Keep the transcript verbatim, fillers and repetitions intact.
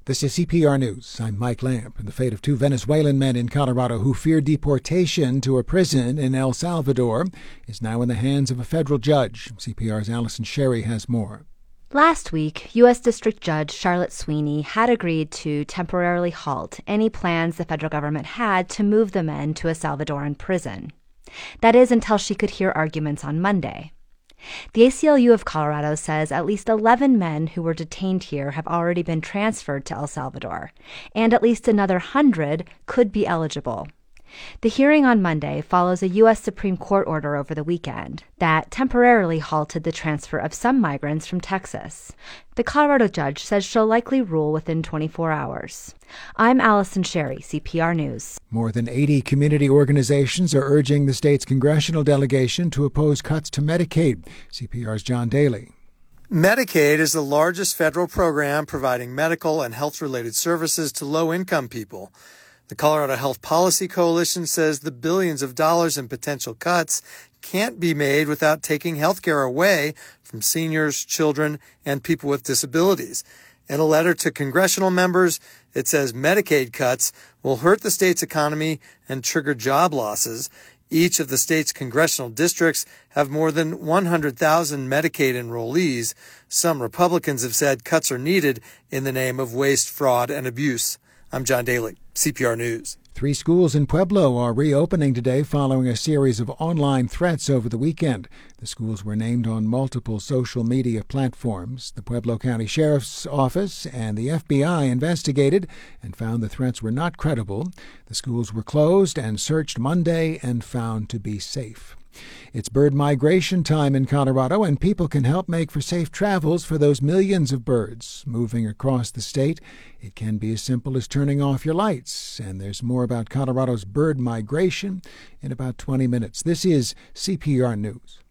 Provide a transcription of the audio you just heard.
This is C P R News. I'm Mike Lamp. And the fate of two Venezuelan men in Colorado who fear deportation to a prison in El Salvador is now in the hands of a federal judge. C P R's Allison Sherry has more. Last week, U S. District Judge Charlotte Sweeney had agreed to temporarily halt any plans the federal government had to move the men to a Salvadoran prison. That is, until she could hear arguments on Monday. The A C L U of Colorado says at least eleven men who were detained here have already been transferred to El Salvador, and at least another one hundred could be eligible. The hearing on Monday follows a U S. Supreme Court order over the weekend that temporarily halted the transfer of some migrants from Texas. The Colorado judge says she'll likely rule within twenty-four hours. I'm Allison Sherry, C P R News. More than eighty community organizations are urging the state's congressional delegation to oppose cuts to Medicaid. C P R's John Daly. Medicaid is the largest federal program providing medical and health-related services to low-income people. The Colorado Health Policy Coalition says the billions of dollars in potential cuts can't be made without taking health care away from seniors, children, and people with disabilities. In a letter to congressional members, it says Medicaid cuts will hurt the state's economy and trigger job losses. Each of the state's congressional districts have more than one hundred thousand Medicaid enrollees. Some Republicans have said cuts are needed in the name of waste, fraud, and abuse. I'm John Daly, C P R News. Three schools in Pueblo are reopening today following a series of online threats over the weekend. The schools were named on multiple social media platforms. The Pueblo County Sheriff's Office and the F B I investigated and found the threats were not credible. The schools were closed and searched Monday and found to be safe. It's bird migration time in Colorado, and people can help make for safe travels for those millions of birds moving across the state. It can be as simple as turning off your lights, and there's more about Colorado's bird migration in about twenty minutes. This is C P R News.